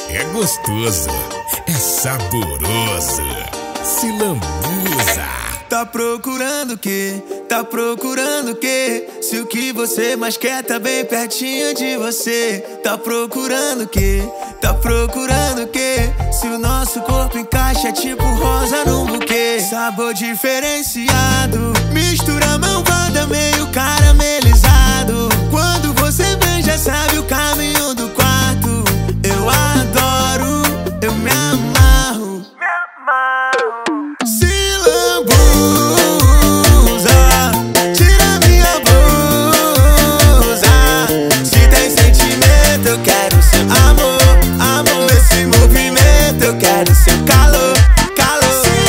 É gostoso, é saboroso. Se lambuza. Tá procurando o quê? Tá procurando o quê? Se o que você mais quer tá bem pertinho de você. Tá procurando o quê? Tá procurando o quê? Se o nosso corpo encaixa tipo rosa num buquê. Sabor diferenciado, mistura malvada meio caramelizado. Quando você vem já sabe o caminho do quarto. Eu adoro, eu me amarro. Se lambuza, tira minha blusa. Se tem sentimento eu quero seu amor, amor. Esse movimento eu quero seu calor, calor. Se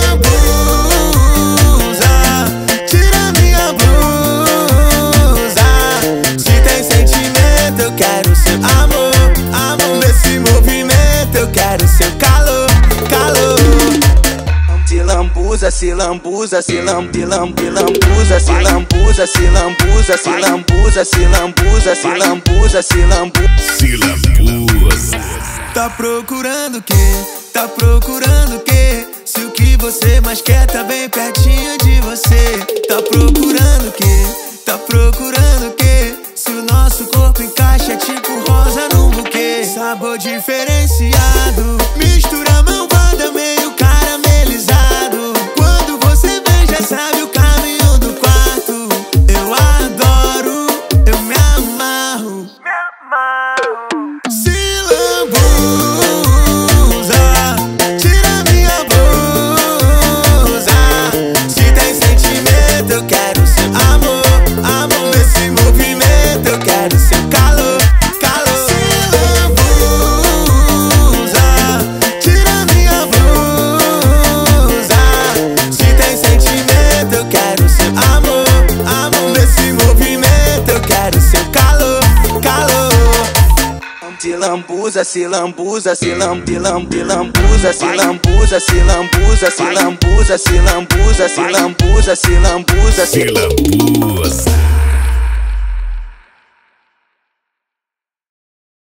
lambuza, tira minha blusa. Se tem sentimento eu quero seu amor, amor. Esse movimento eu quero seu calor, calor. Se lambuza, se lambuza, se lambuza, se lambuza, se lambuza, se lambuza, se lambuza, se lambuza, se lambuza. Se lambuza. Tá procurando o quê? Tá procurando o quê? Se o que você mais quer tá bem pertinho de você. Tá procurando o quê? Tá procurando o quê? Se o nosso corpo encaixa tipo rosa num buquê. Sabor diferenciado, mistura malvada meio caramelizado. Quando você vem já sabe o caminho do quarto. Eu adoro, eu me amarro. Se lambuza, tira minha blusa. Se tem sentimento eu quero seu amor, amor. Esse movimento eu quero seu calor, calor. Se lambuza, tira minha blusa. Se tem sentimento eu quero seu amor, amor. Esse movimento eu quero seu calor, calor. Se lambuza, se lambuza, se lambuza, se lambuza, se lambuza, se lambuza, se lambuza, se lambuza, se lambuza, Se lambuza.